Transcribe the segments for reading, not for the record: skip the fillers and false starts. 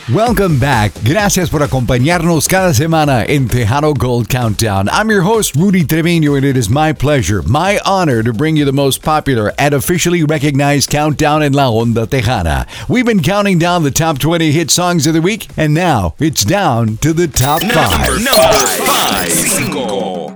Welcome back. Gracias por acompañarnos cada semana en Tejano Gold Countdown. I'm your host, Rudy Trevino, and it is my pleasure, my honor to bring you the most popular and officially recognized countdown in La Onda Tejana. We've been counting down the top 20 hit songs of the week, and now it's down to the top 5. Number 5.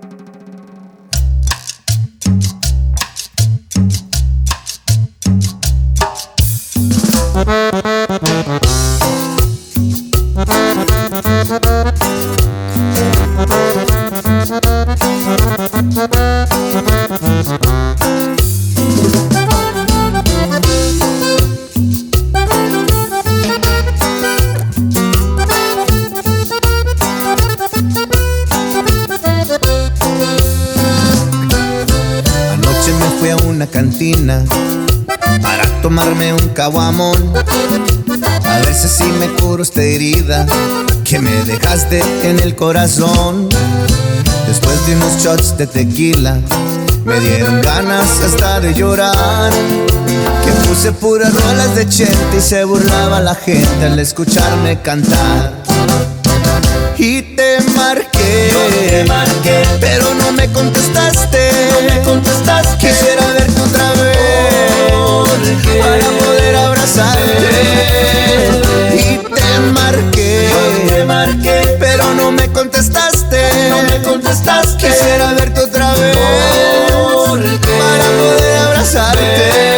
Anoche me fui a una cantina para tomarme un caguamón. A veces sí me curo esta herida que me dejaste en el corazón. Después de unos shots de tequila me dieron ganas hasta de llorar. Que puse puras rolas de Chente y se burlaba la gente al escucharme cantar. Y te marqué, pero no me contestaste. Quisiera verte otra vez para poder abrazarte. Y te marqué, pero no me contestaste. Quisiera verte otra vez para poder abrazarte.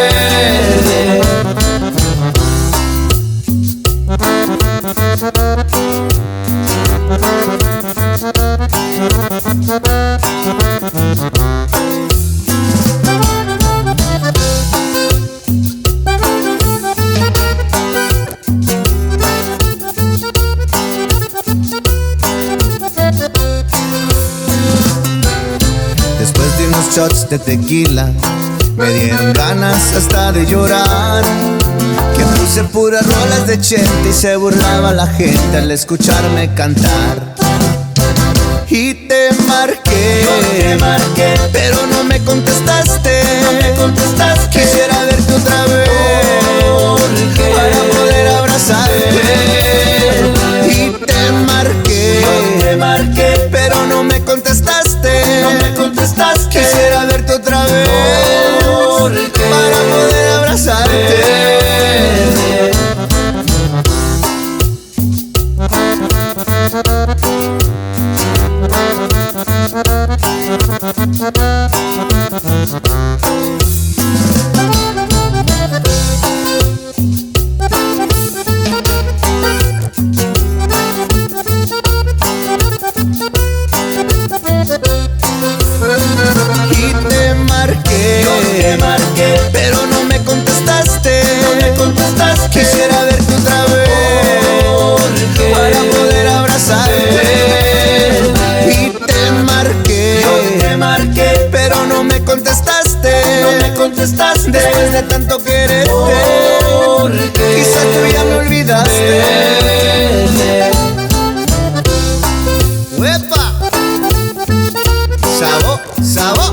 Después de unos shots de tequila me dieron ganas hasta de llorar. Que puse puras rolas de Chente y se burlaba la gente al escucharme cantar. Y te marqué, pero no me contestaste. Quisiera verte otra vez para poder abrazarte. Y te marqué, pero no me contestaste. Quisiera verte otra vez para poder abrazarte. Y te marqué, pero no me contestaste. Quisiera verte otra vez para poder abrazarte. Y te marqué, pero no me contestaste. Después de tanto quererte, quizás tú ya me olvidaste. ¡Uepa! ¡Sabo!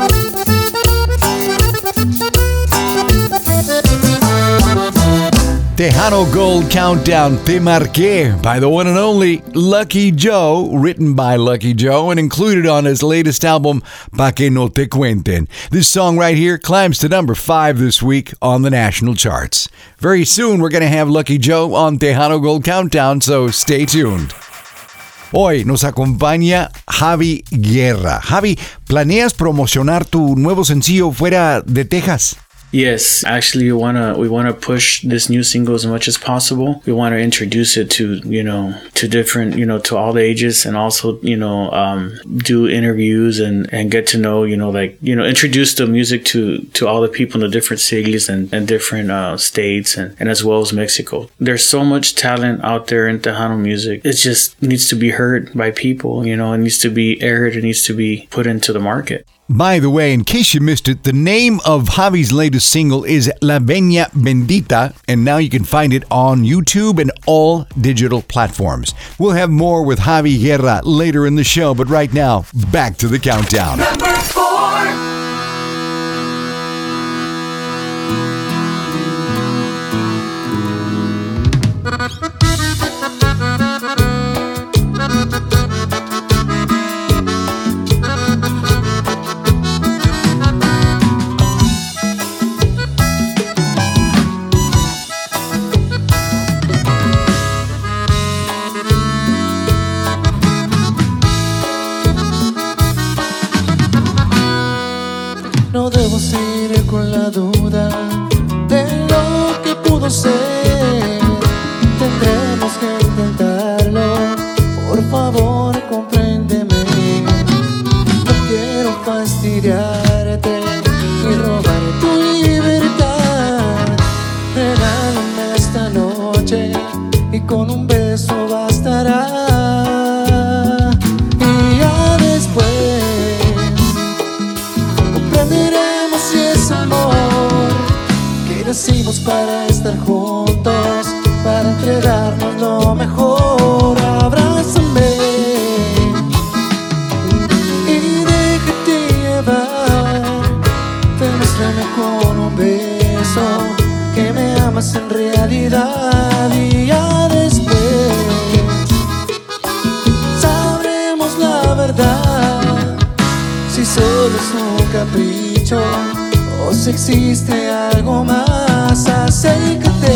Tejano Gold Countdown, Te Marqué, by the one and only Lucky Joe, written by Lucky Joe and included on his latest album, Pa' Que No Te Cuenten. This song right here climbs to number 5 this week on the national charts. Very soon, we're going to have Lucky Joe on Tejano Gold Countdown, so stay tuned. Hoy nos acompaña Javi Guerra. Javi, ¿planeas promocionar tu nuevo sencillo fuera de Texas? Yes, actually, we wanna push this new single as much as possible. We want to introduce it to to different to all the ages, and also do interviews and get to know introduce the music to all the people in the different cities and different states and as well as Mexico. There's so much talent out there in Tejano music. It just needs to be heard by people. It needs to be aired. It needs to be put into the market. By the way, in case you missed it, the name of Javi's latest single is La Veña Bendita, and now you can find it on YouTube and all digital platforms. We'll have more with Javi Guerra later in the show, but right now, back to the countdown. Number 4. con un beso bastará. Y ya después comprenderemos si es amor, que nacimos para estar juntos, para entregarnos lo mejor. Abrázame y déjate llevar, demuéstrame con un beso que me amas en realidad. Y ya después sabremos la verdad, si solo es un capricho o si existe algo más. Acércate,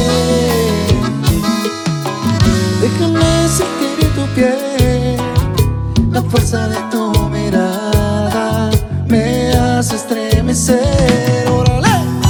déjame sentir tu piel, la fuerza de tu mirada me hace estremecer. ¡Órale!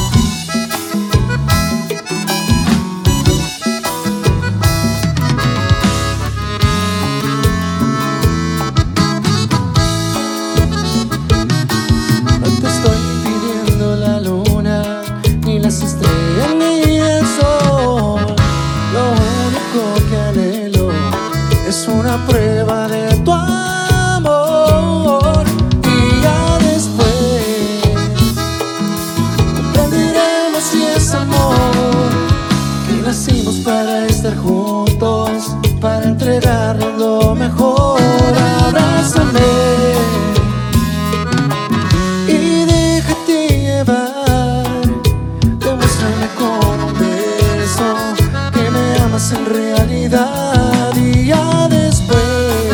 No te estoy pidiendo la luna, ni las estrellas, ni el sol. Lo único que anhelo es una prueba de tu amor. Y ya después comprenderemos si es amor, que nacimos para estar juntos, para entregarnos lo mejor. Abrázame y déjate llevar, demuéstrame con un beso que me amas en realidad. Y ya después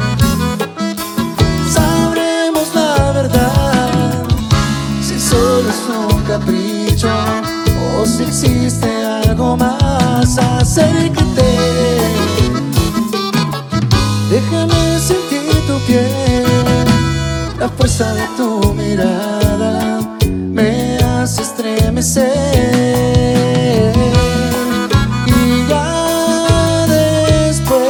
sabremos la verdad, si solo es un capricho o si existe algo más. Acércate, déjame sentir tu piel, la fuerza de tu mirada me hace estremecer. Y ya después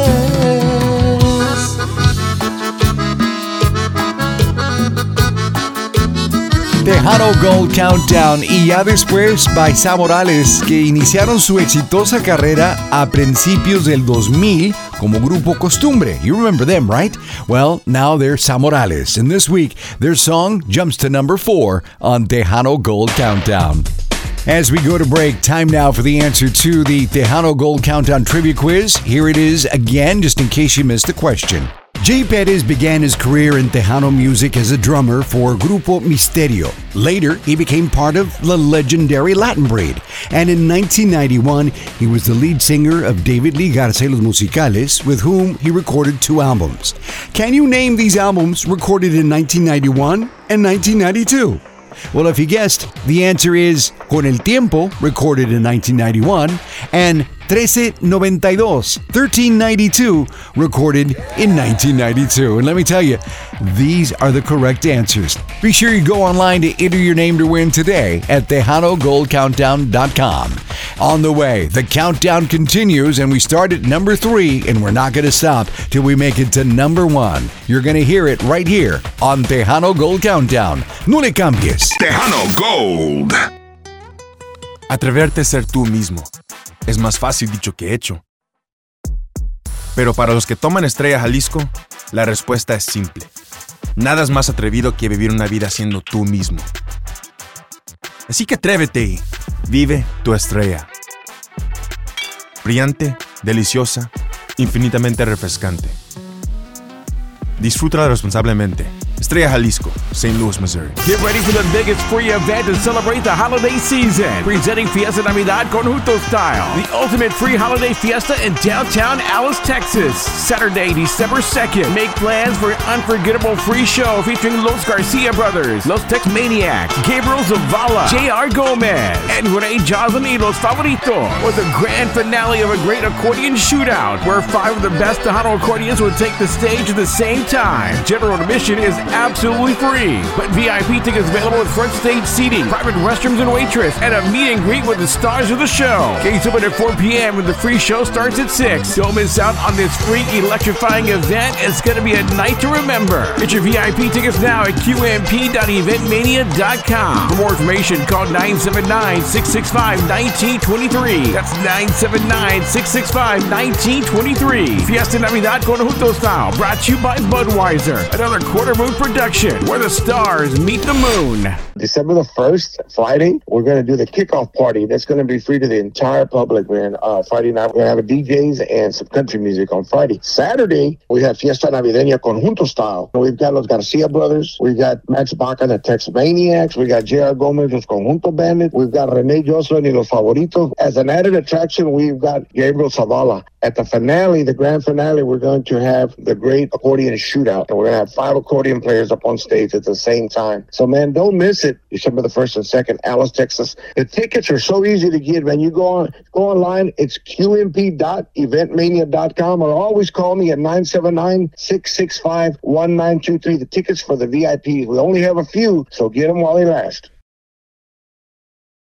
Tejano Gold Countdown y ya después by Sam Morales, que iniciaron su exitosa carrera a principios del 2000 como grupo Costumbre. You remember them, right? Well, now they're Sam Morales, and this week their song jumps to number 4 on Tejano Gold Countdown. As we go to break, time now for the answer to the Tejano Gold Countdown Trivia Quiz. Here it is again, just in case you missed the question. Jay Perez began his career in Tejano music as a drummer for Grupo Misterio. Later, he became part of the legendary Latin Breed. And in 1991, he was the lead singer of David Lee Garza y los Musicales, with whom he recorded 2 albums. Can you name these albums recorded in 1991 and 1992? Well, if you guessed, the answer is Con el Tiempo, recorded in 1991, and 1392, recorded in 1992. And let me tell you, these are the correct answers. Be sure you go online to enter your name to win today at TejanoGoldCountdown.com. On the way, the countdown continues, and we start at number 3, and we're not going to stop till we make it to number 1. You're going to hear it right here on Tejano Gold Countdown. No le cambies. Tejano Gold. Atreverte a ser tú mismo es más fácil dicho que hecho. Pero para los que toman Estrella Jalisco, la respuesta es simple. Nada es más atrevido que vivir una vida siendo tú mismo. Así que atrévete y vive tu estrella. Brillante, deliciosa, infinitamente refrescante. Disfrútala responsablemente. Estrella Jalisco, St. Louis, Missouri. Get ready for the biggest free event to celebrate the holiday season. Presenting Fiesta Navidad Conjunto Style, the ultimate free holiday fiesta in downtown Alice, Texas. Saturday, December 2nd. Make plans for an unforgettable free show featuring Los Garcia Brothers, Los Tex Maniacs, Gabriel Zavala, J.R. Gomez, and Rene Joslin y Los Favoritos, with a grand finale of a great accordion shootout, where 5 of the best Tejano accordions will take the stage at the same time. General admission is absolutely free. But VIP tickets available with front stage seating, private restrooms and waitress, and a meet and greet with the stars of the show. Gates open at 4 p.m. and the free show starts at 6. Don't miss out on this free electrifying event. It's going to be a night to remember. Get your VIP tickets now at qmp.eventmania.com. For more information, call 979-665-1923. That's 979-665-1923. Fiesta Navidad con Juntos Style, brought to you by Budweiser. Another Quarter Moon production where the stars meet the moon. December the 1st, Friday, we're going to do the kickoff party. That's going to be free to the entire public, man. Friday night, we're going to have a DJs and some country music on Friday. Saturday, we have Fiesta Navideña con Juntos Style. We've got Los Garcia Brothers. We've got Max Baca and the Tex Maniacs. We got J.R. Gomez, Los Conjunto Bandit. We've got Rene Jocelyn y Los Favoritos. As an added attraction, we've got Gabriel Zavala. At the finale, the grand finale, we're going to have the great accordion shootout. And we're going to have 5 accordion players up on stage at the same time. So, man, don't miss it. December the 1st and 2nd, Alice, Texas. The tickets are so easy to get, man. You go online. It's qmp.eventmania.com, or always call me at 979-665-1923. The tickets for the VIPs. We only have a few, so get them while they last.